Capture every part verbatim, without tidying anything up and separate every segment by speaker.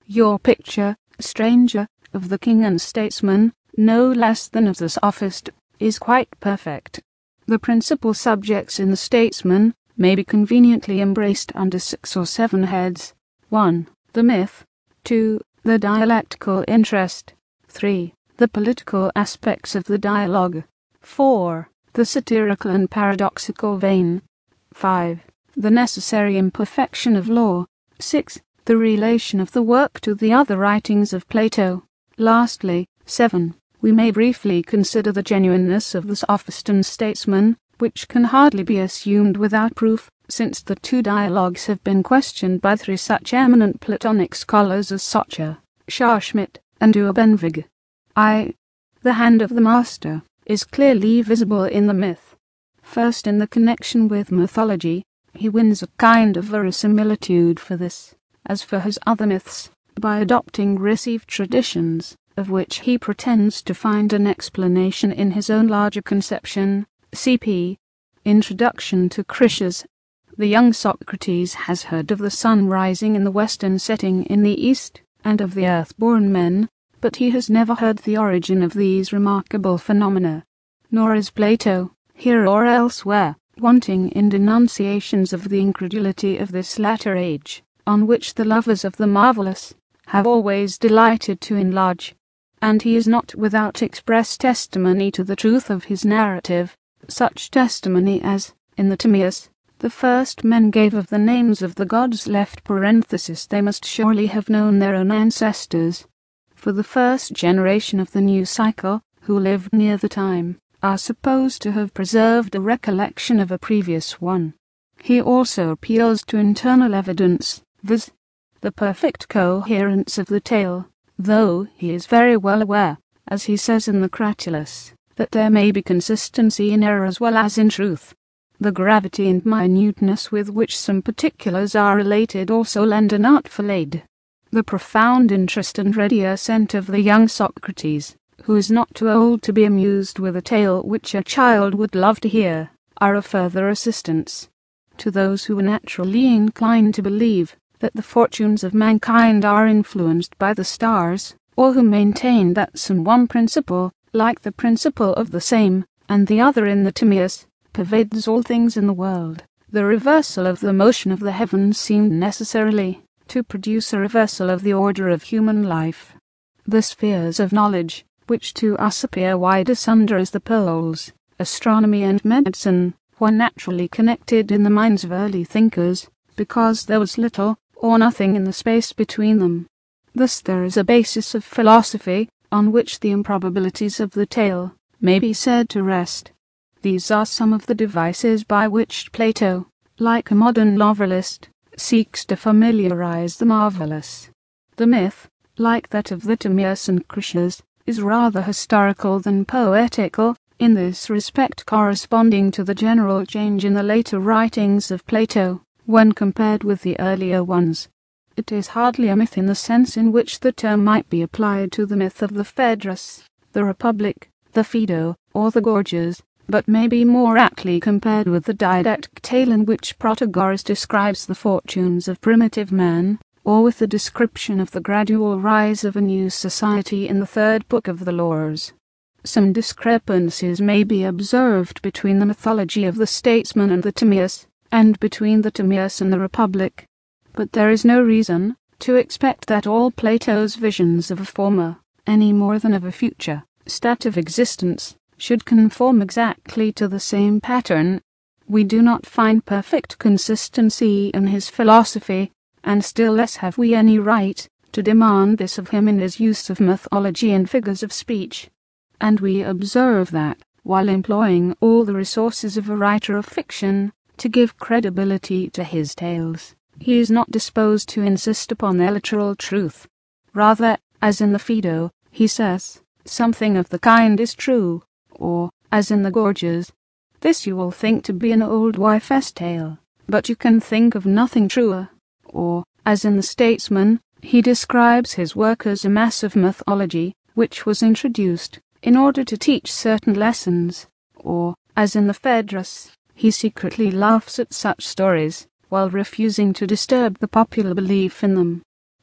Speaker 1: Your picture, stranger, of the king and statesman, no less than of the sophist, is quite perfect. The principal subjects in the statesman may be conveniently embraced under six or seven heads. one. The myth. two. The dialectical interest. three. The political aspects of the dialogue. four. The satirical and paradoxical vein. five. The necessary imperfection of law. six. The relation of the work to the other writings of Plato. Lastly, seven. We may briefly consider the genuineness of the sophist and statesman, which can hardly be assumed without proof, since the two dialogues have been questioned by three such eminent Platonic scholars as Socher, Scharschmidt, and Uebenweg. I. The hand of the master is clearly visible in the myth. First, in the connection with mythology, he wins a kind of verisimilitude for this, as for his other myths, by adopting received traditions, of which he pretends to find an explanation in his own larger conception. C P Introduction to Critias. The young Socrates has heard of the sun rising in the west and setting in the east, and of the earth-born men, but he has never heard the origin of these remarkable phenomena. Nor is Plato, here or elsewhere, wanting in denunciations of the incredulity of this latter age, on which the lovers of the marvellous have always delighted to enlarge. And he is not without express testimony to the truth of his narrative, such testimony as, in the Timaeus, the first men gave of the names of the gods left parenthesis they must surely have known their own ancestors. For the first generation of the new cycle, who lived near the time, are supposed to have preserved a recollection of a previous one. He also appeals to internal evidence, viz., the perfect coherence of the tale, though he is very well aware, as he says in the Cratylus, that there may be consistency in error as well as in truth. The gravity and minuteness with which some particulars are related also lend an artful aid. The profound interest and ready assent of the young Socrates, who is not too old to be amused with a tale which a child would love to hear, are a further assistance. To those who are naturally inclined to believe that the fortunes of mankind are influenced by the stars, or who maintain that some one principle, like the principle of the same, and the other in the Timaeus, pervades all things in the world, the reversal of the motion of the heavens seemed necessarily to produce a reversal of the order of human life. The spheres of knowledge, which to us appear wide asunder as the poles, astronomy and medicine, were naturally connected in the minds of early thinkers, because there was little or nothing in the space between them. Thus there is a basis of philosophy, on which the improbabilities of the tale may be said to rest. These are some of the devices by which Plato, like a modern novelist, seeks to familiarize the marvellous. The myth, like that of the Timaeus and Critias, is rather historical than poetical, in this respect corresponding to the general change in the later writings of Plato, when compared with the earlier ones. It is hardly a myth in the sense in which the term might be applied to the myth of the Phaedrus, the Republic, the Phaedo, or the Gorgias, but may be more aptly compared with the didactic tale in which Protagoras describes the fortunes of primitive man, or with the description of the gradual rise of a new society in the third book of the Laws. Some discrepancies may be observed between the mythology of the statesman and the Timaeus, and between the Timaeus and the Republic, but there is no reason to expect that all Plato's visions of a former, any more than of a future, state of existence should conform exactly to the same pattern. We do not find perfect consistency in his philosophy, and still less have we any right to demand this of him in his use of mythology and figures of speech. And we observe that, while employing all the resources of a writer of fiction to give credibility to his tales, he is not disposed to insist upon their literal truth. Rather, as in the Phaedo, he says, something of the kind is true, or, as in the Gorgias, this you will think to be an old wife's tale, but you can think of nothing truer. Or, as in the Statesman, he describes his work as a mass of mythology, which was introduced in order to teach certain lessons. Or, as in the Phaedrus, he secretly laughs at such stories, while refusing to disturb the popular belief in them.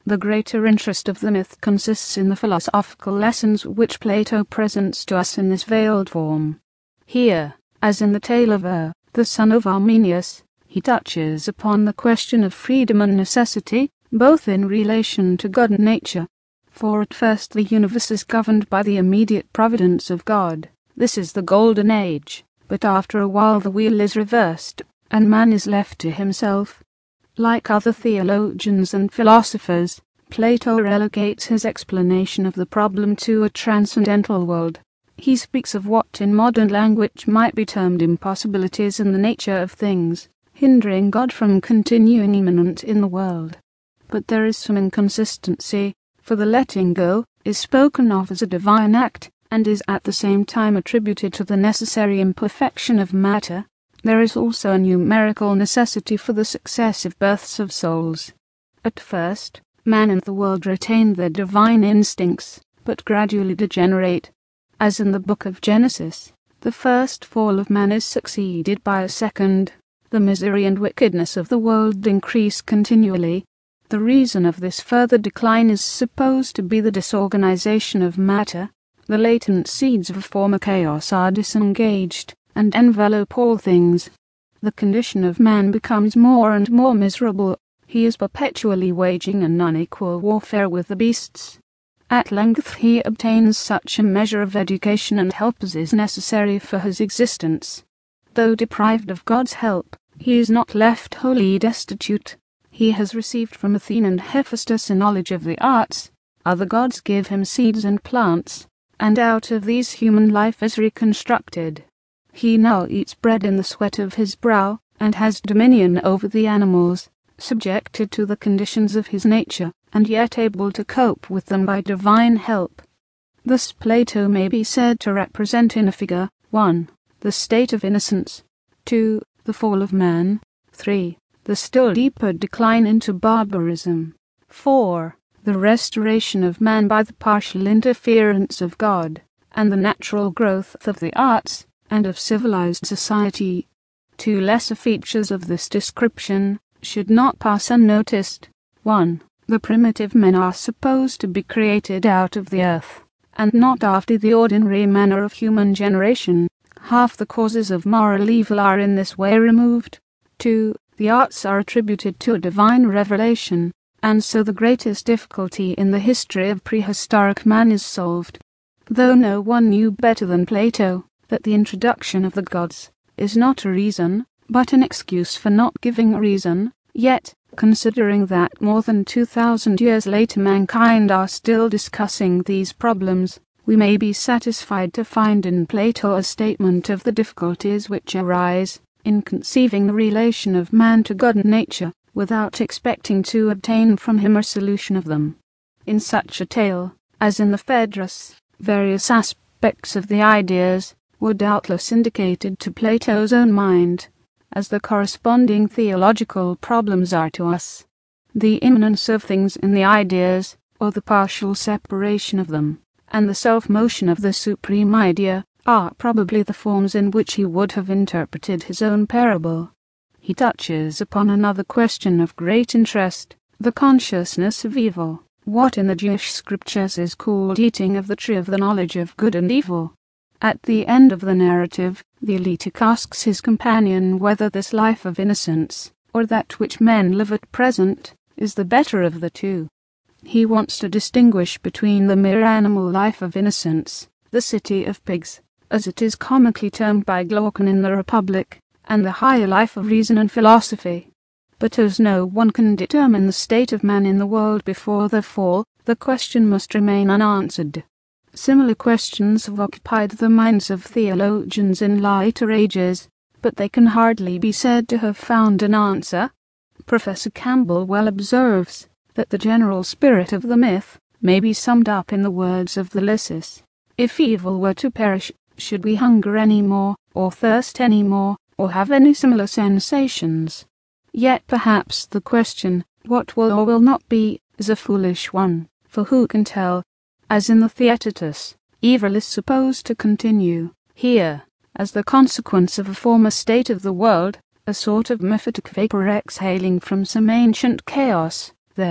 Speaker 1: The greater interest of the myth consists in the philosophical lessons which Plato presents to us in this veiled form. Here, as in the tale of Er, the son of Arminius, he touches upon the question of freedom and necessity, both in relation to God and nature. For at first the universe is governed by the immediate providence of God. This is the golden age, but after a while the wheel is reversed, and man is left to himself. Like other theologians and philosophers, Plato relegates his explanation of the problem to a transcendental world. He speaks of what in modern language might be termed impossibilities in the nature of things, hindering God from continuing immanent in the world. But there is some inconsistency, for the letting go is spoken of as a divine act, and is at the same time attributed to the necessary imperfection of matter. There is also a numerical necessity for the successive births of souls. At first, man and the world retain their divine instincts, but gradually degenerate. As in the book of Genesis, the first fall of man is succeeded by a second. The misery and wickedness of the world increase continually. The reason of this further decline is supposed to be the disorganization of matter. The latent seeds of former chaos are disengaged and envelope all things. The condition of man becomes more and more miserable. He is perpetually waging an unequal warfare with the beasts. At length he obtains such a measure of education and help as is necessary for his existence. Though deprived of God's help, he is not left wholly destitute. He has received from Athene and Hephaestus a knowledge of the arts. Other gods give him seeds and plants, and out of these human life is reconstructed. He now eats bread in the sweat of his brow, and has dominion over the animals, subjected to the conditions of his nature, and yet able to cope with them by divine help. Thus Plato may be said to represent in a figure, one. The state of innocence, two. The fall of man, three. The still deeper decline into barbarism, four. The restoration of man by the partial interference of God, and the natural growth of the arts and of civilized society. Two lesser features of this description should not pass unnoticed. one. The primitive men are supposed to be created out of the earth, and not after the ordinary manner of human generation. Half the causes of moral evil are in this way removed. two. The arts are attributed to a divine revelation, and so the greatest difficulty in the history of prehistoric man is solved. Though no one knew better than Plato that the introduction of the gods is not a reason, but an excuse for not giving a reason, yet, considering that more than two thousand years later mankind are still discussing these problems, we may be satisfied to find in Plato a statement of the difficulties which arise in conceiving the relation of man to God and nature, without expecting to obtain from him a solution of them. In such a tale, as in the Phaedrus, various aspects of the ideas were doubtless indicated to Plato's own mind, as the corresponding theological problems are to us. The immanence of things in the ideas, or the partial separation of them, and the self-motion of the supreme idea, are probably the forms in which he would have interpreted his own parable. He touches upon another question of great interest, the consciousness of evil, what in the Jewish scriptures is called eating of the tree of the knowledge of good and evil. At the end of the narrative, the Eleatic asks his companion whether this life of innocence, or that which men live at present, is the better of the two. He wants to distinguish between the mere animal life of innocence, the city of pigs, as it is comically termed by Glaucon in the Republic, and the higher life of reason and philosophy. But as no one can determine the state of man in the world before the fall, the question must remain unanswered. Similar questions have occupied the minds of theologians in later ages, but they can hardly be said to have found an answer. Professor Campbell well observes that the general spirit of the myth may be summed up in the words of the Lysis: if evil were to perish, should we hunger any more, or thirst any more, or have any similar sensations? Yet perhaps the question, what will or will not be, is a foolish one, for who can tell? As in the Theaetetus, evil is supposed to continue, here, as the consequence of a former state of the world, a sort of mephitic vapour exhaling from some ancient chaos, there,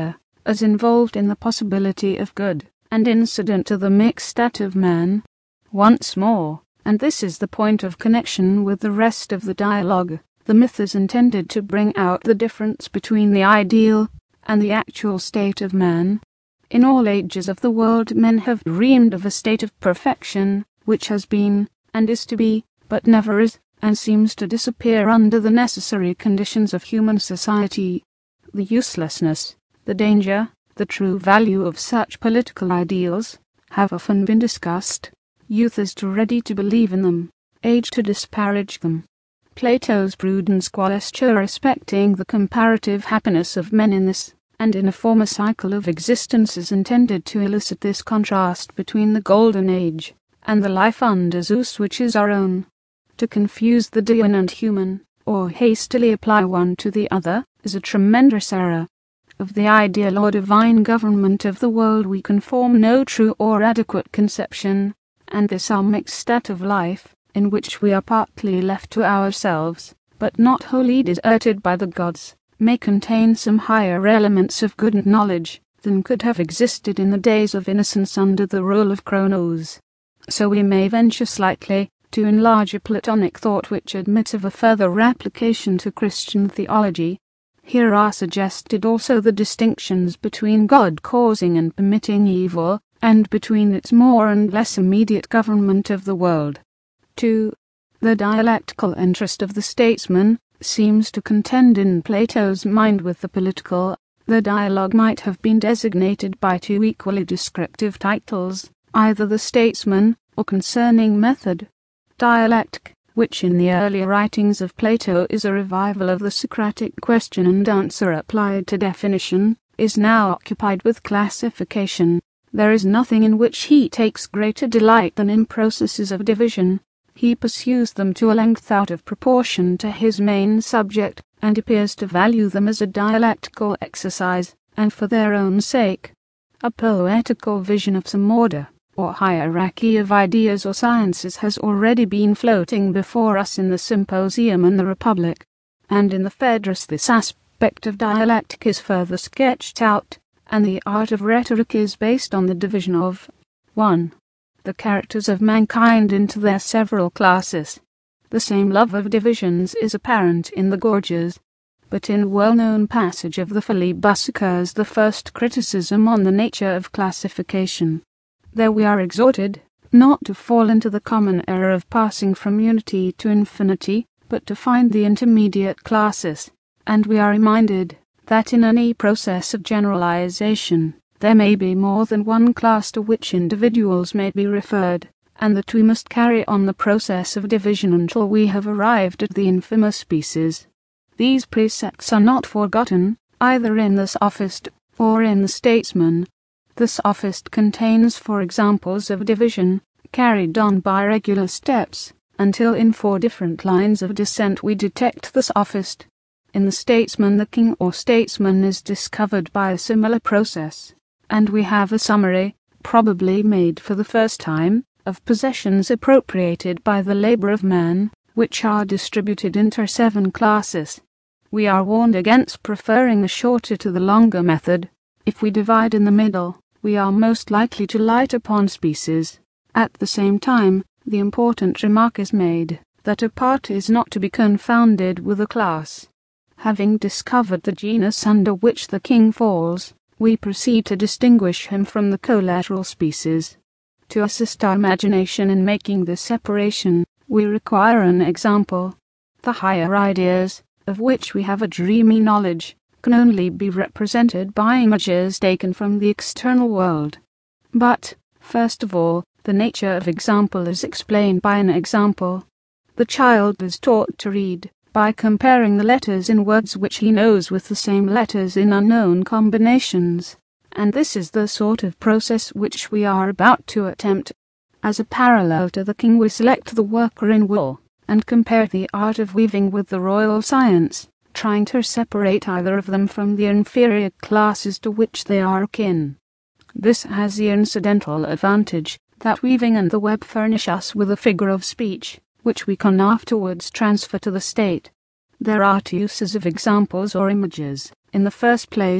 Speaker 1: as involved in the possibility of good, and incident to the mixed state of man. Once more, and this is the point of connection with the rest of the dialogue, the myth is intended to bring out the difference between the ideal and the actual state of man. In all ages of the world men have dreamed of a state of perfection, which has been, and is to be, but never is, and seems to disappear under the necessary conditions of human society. The uselessness, the danger, the true value of such political ideals, have often been discussed. Youth is too ready to believe in them, age to disparage them. Plato's prudence questure respecting the comparative happiness of men in this, and in a former cycle of existence is intended to elicit this contrast between the golden age, and the life under Zeus which is our own. To confuse the divine and human, or hastily apply one to the other, is a tremendous error. Of the ideal or divine government of the world we can form no true or adequate conception, and this our mixed state of life, in which we are partly left to ourselves, but not wholly deserted by the gods, may contain some higher elements of good knowledge than could have existed in the days of innocence under the rule of Cronos. So we may venture slightly to enlarge a Platonic thought which admits of a further application to Christian theology. Here are suggested also the distinctions between God causing and permitting evil, and between its more and less immediate government of the world. two. The dialectical interest of the statesman seems to contend in Plato's mind with the political. The dialogue might have been designated by two equally descriptive titles, either the statesman, or concerning method. Dialectic, which in the earlier writings of Plato is a revival of the Socratic question and answer applied to definition, is now occupied with classification. There is nothing in which he takes greater delight than in processes of division. He pursues them to a length out of proportion to his main subject, and appears to value them as a dialectical exercise, and for their own sake. A poetical vision of some order, or hierarchy of ideas or sciences has already been floating before us in the Symposium and the Republic, and in the Phaedrus this aspect of dialectic is further sketched out, and the art of rhetoric is based on the division of one. The characters of mankind into their several classes. The same love of divisions is apparent in the Gorgias, but in a well-known passage of the Philebus occurs the first criticism on the nature of classification. There we are exhorted, not to fall into the common error of passing from unity to infinity, but to find the intermediate classes, and we are reminded that in any process of generalization, there may be more than one class to which individuals may be referred, and that we must carry on the process of division until we have arrived at the infamous species. These precepts are not forgotten, either in the Sophist or in the Statesman. The Sophist contains four examples of division, carried on by regular steps, until in four different lines of descent we detect the Sophist. In the Statesman the king or statesman is discovered by a similar process, and we have a summary, probably made for the first time, of possessions appropriated by the labour of man, which are distributed into seven classes. We are warned against preferring the shorter to the longer method. If we divide in the middle, we are most likely to light upon species. At the same time, the important remark is made that a part is not to be confounded with a class. Having discovered the genus under which the king falls, we proceed to distinguish him from the collateral species. To assist our imagination in making this separation, we require an example. The higher ideas, of which we have a dreamy knowledge, can only be represented by images taken from the external world. But, first of all, the nature of example is explained by an example. The child is taught to read by comparing the letters in words which he knows with the same letters in unknown combinations, and this is the sort of process which we are about to attempt. As a parallel to the king we select the worker in wool, and compare the art of weaving with the royal science, trying to separate either of them from the inferior classes to which they are akin. This has the incidental advantage that weaving and the web furnish us with a figure of speech, which we can afterwards transfer to the state. There are two uses of examples or images. In the first place,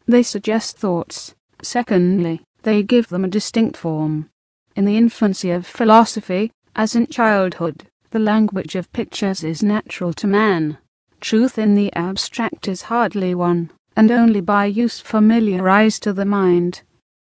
Speaker 1: they suggest thoughts. Secondly, they give them a distinct form. In the infancy of philosophy, as in childhood, the language of pictures is natural to man. Truth in the abstract is hardly won, and only by use familiarized to the mind.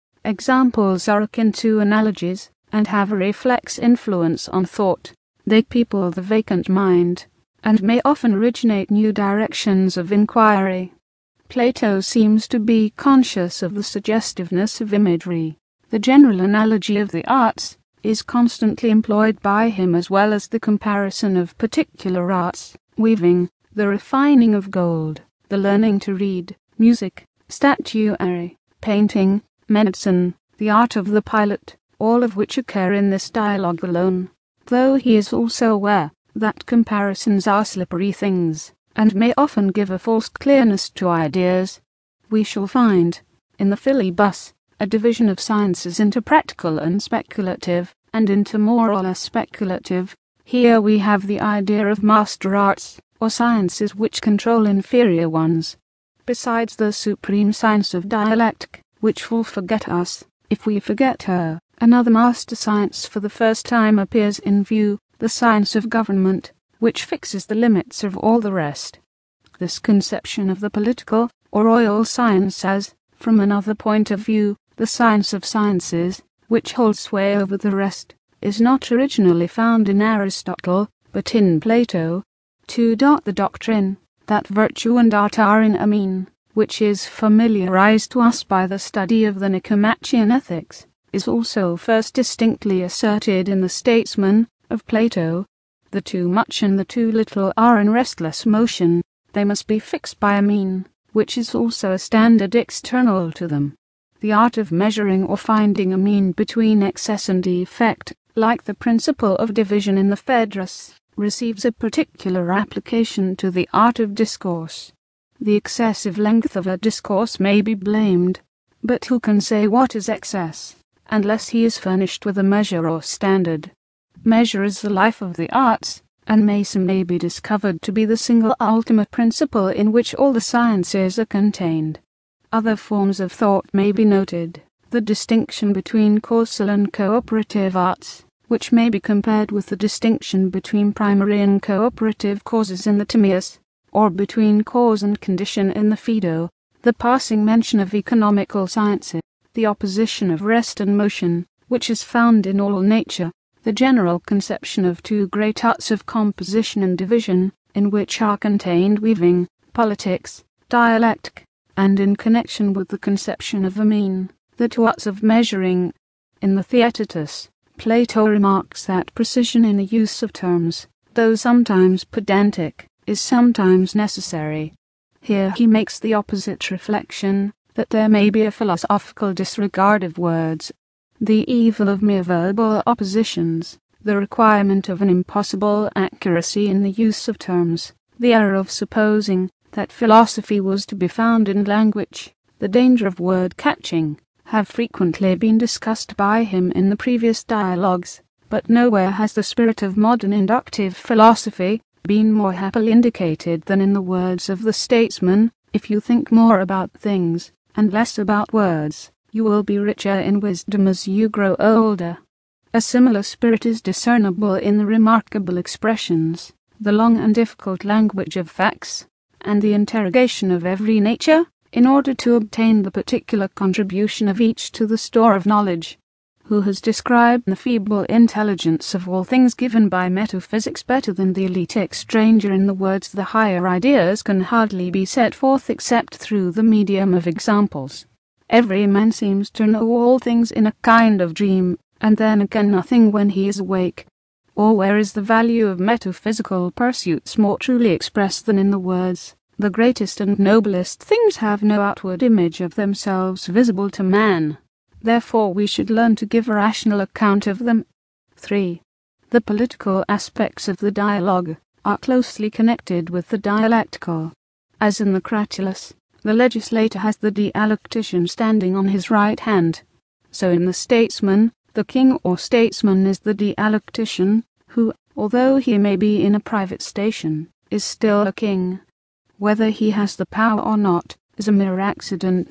Speaker 1: Examples are akin to analogies, and have a reflex influence on thought. They people the vacant mind, and may often originate new directions of inquiry. Plato seems to be conscious of the suggestiveness of imagery. The general analogy of the arts is constantly employed by him, as well as the comparison of particular arts: weaving, the refining of gold, the learning to read, music, statuary, painting, medicine, the art of the pilot, all of which occur in this dialogue alone, though he is also aware that comparisons are slippery things, and may often give a false clearness to ideas. We shall find, in the Philebus, a division of sciences into practical and speculative, and into more or less speculative. Here we have the idea of master arts, or sciences which control inferior ones. Besides the supreme science of dialectic, which will forget us, if we forget her, another master science for the first time appears in view, the science of government, which fixes the limits of all the rest. This conception of the political, or royal science as, from another point of view, the science of sciences, which holds sway over the rest, is not originally found in Aristotle, but in Plato. two. The doctrine that virtue and art are in a mean, which is familiarized to us by the study of the Nicomachean Ethics, is also first distinctly asserted in the Statesman of Plato. The too much and the too little are in restless motion. They must be fixed by a mean, which is also a standard external to them. The art of measuring or finding a mean between excess and defect, like the principle of division in the Phaedrus, receives a particular application to the art of discourse. The excessive length of a discourse may be blamed, but who can say what is excess, unless he is furnished with a measure or standard? Measure is the life of the arts, and Mason may be discovered to be the single ultimate principle in which all the sciences are contained. Other forms of thought may be noted. The distinction between causal and cooperative arts, which may be compared with the distinction between primary and cooperative causes in the Timaeus, or between cause and condition in the Phaedo. The passing mention of economical sciences, the opposition of rest and motion, which is found in all nature, the general conception of two great arts of composition and division, in which are contained weaving, politics, dialectic, and in connection with the conception of a mean, the two arts of measuring. In the Theaetetus, Plato remarks that precision in the use of terms, though sometimes pedantic, is sometimes necessary. Here he makes the opposite reflection, that there may be a philosophical disregard of words, the evil of mere verbal oppositions, the requirement of an impossible accuracy in the use of terms, the error of supposing that philosophy was to be found in language, the danger of word catching, have frequently been discussed by him in the previous dialogues, but nowhere has the spirit of modern inductive philosophy been more happily indicated than in the words of the Statesman. If you think more about things, and less about words, you will be richer in wisdom as you grow older. A similar spirit is discernible in the remarkable expressions, the long and difficult language of facts, and the interrogation of every nature, in order to obtain the particular contribution of each to the store of knowledge. Who has described the feeble intelligence of all things given by metaphysics better than the elitic stranger in the words the higher ideas can hardly be set forth except through the medium of examples. Every man seems to know all things in a kind of dream, and then again nothing when he is awake. Or where is the value of metaphysical pursuits more truly expressed than in the words, the greatest and noblest things have no outward image of themselves visible to man. Therefore we should learn to give a rational account of them. three. The political aspects of the dialogue are closely connected with the dialectical. As in the Cratylus, the legislator has the dialectician standing on his right hand. So in the Statesman, the king or statesman is the dialectician, who, although he may be in a private station, is still a king. Whether he has the power or not is a mere accident.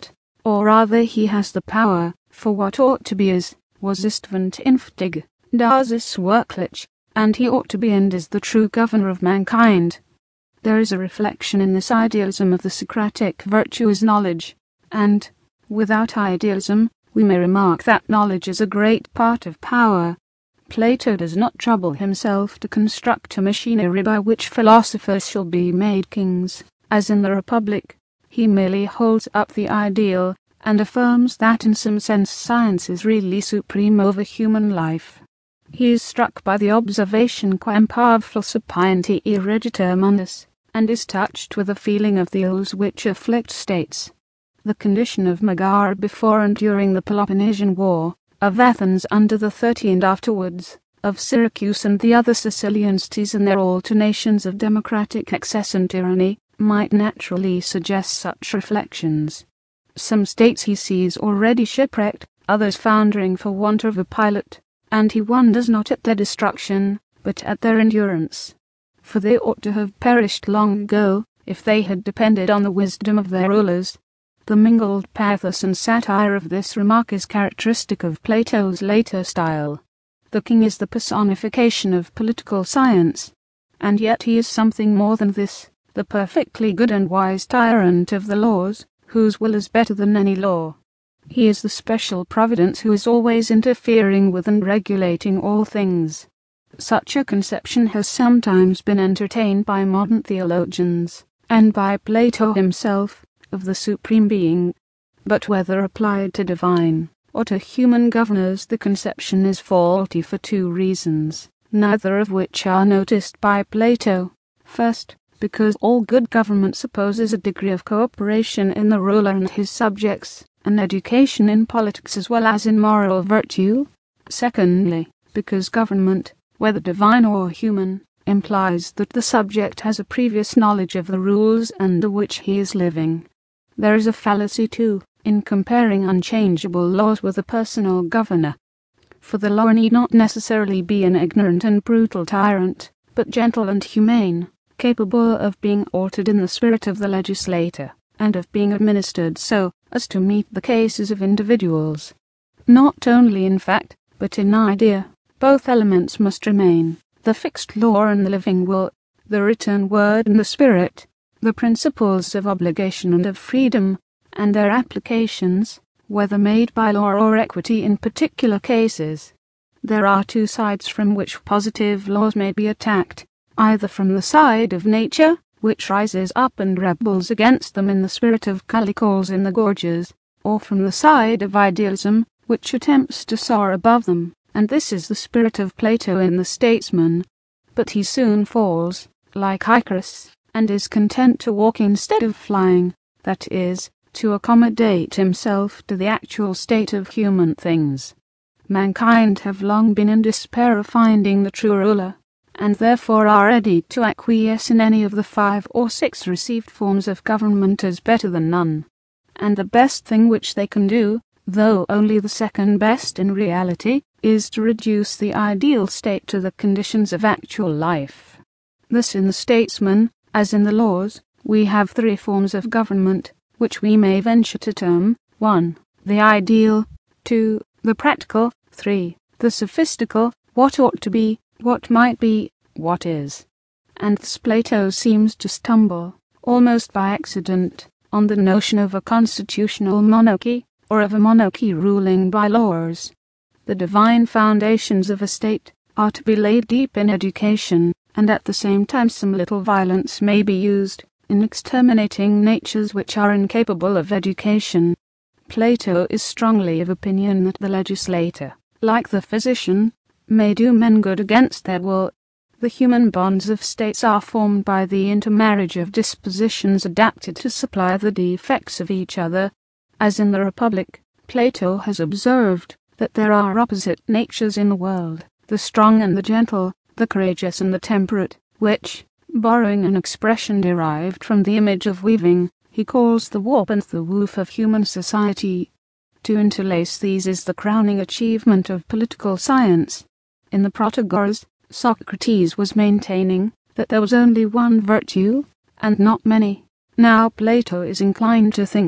Speaker 1: or rather he has the power, for what ought to be is, was istvent inftig, das ist wirklich, and he ought to be and is the true governor of mankind. There is a reflection in this idealism of the Socratic virtue as knowledge, and, without idealism, we may remark that knowledge is a great part of power. Plato does not trouble himself to construct a machinery by which philosophers shall be made kings, as in the Republic. He merely holds up the ideal, and affirms that in some sense science is really supreme over human life. He is struck by the observation quam parvul sapienti irreditur mundus, and is touched with a feeling of the ills which afflict states. The condition of Megara before and during the Peloponnesian War, of Athens under the Thirty and afterwards, of Syracuse and the other Sicilian cities and their alternations of democratic excess and tyranny, might naturally suggest such reflections. Some states he sees already shipwrecked, others foundering for want of a pilot, and he wonders not at their destruction, but at their endurance. For they ought to have perished long ago, if they had depended on the wisdom of their rulers. The mingled pathos and satire of this remark is characteristic of Plato's later style. The king is the personification of political science, and yet he is something more than this, the perfectly good and wise tyrant of the laws, whose will is better than any law. He is the special providence who is always interfering with and regulating all things. Such a conception has sometimes been entertained by modern theologians, and by Plato himself, of the Supreme Being. But whether applied to divine, or to human governors, the conception is faulty for two reasons, neither of which are noticed by Plato. First, because all good government supposes a degree of cooperation in the ruler and his subjects, and education in politics as well as in moral virtue. Secondly, because government, whether divine or human, implies that the subject has a previous knowledge of the rules under which he is living. There is a fallacy, too, in comparing unchangeable laws with a personal governor. For the law need not necessarily be an ignorant and brutal tyrant, but gentle and humane, capable of being altered in the spirit of the legislator, and of being administered so as to meet the cases of individuals. Not only in fact, but in idea, both elements must remain, the fixed law and the living will, the written word and the spirit, the principles of obligation and of freedom, and their applications, whether made by law or equity in particular cases. There are two sides from which positive laws may be attacked, either from the side of nature, which rises up and rebels against them in the spirit of Callicles in the gorges, or from the side of idealism, which attempts to soar above them, and this is the spirit of Plato in the Statesman. But he soon falls, like Icarus, and is content to walk instead of flying, that is, to accommodate himself to the actual state of human things. Mankind have long been in despair of finding the true ruler, and therefore are ready to acquiesce in any of the five or six received forms of government as better than none. And the best thing which they can do, though only the second best in reality, is to reduce the ideal state to the conditions of actual life. Thus in the Statesman, as in the laws, we have three forms of government, which we may venture to term, one. The ideal, two. The practical, three. The sophistical, what ought to be, what might be, what is. And thus Plato seems to stumble, almost by accident, on the notion of a constitutional monarchy, or of a monarchy ruling by laws. The divine foundations of a state are to be laid deep in education, and at the same time some little violence may be used in exterminating natures which are incapable of education. Plato is strongly of opinion that the legislator, like the physician, may do men good against their will. The human bonds of states are formed by the intermarriage of dispositions adapted to supply the defects of each other. As in the Republic, Plato has observed that there are opposite natures in the world, the strong and the gentle, the courageous and the temperate, which, borrowing an expression derived from the image of weaving, he calls the warp and the woof of human society. To interlace these is the crowning achievement of political science. In the Protagoras, Socrates was maintaining that there was only one virtue, and not many. Now Plato is inclined to think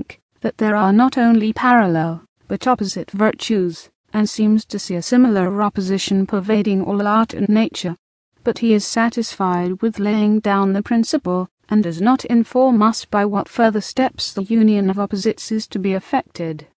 Speaker 1: that there are not only parallel, but opposite virtues, and seems to see a similar opposition pervading all art and nature. But he is satisfied with laying down the principle, and does not inform us by what further steps the union of opposites is to be effected.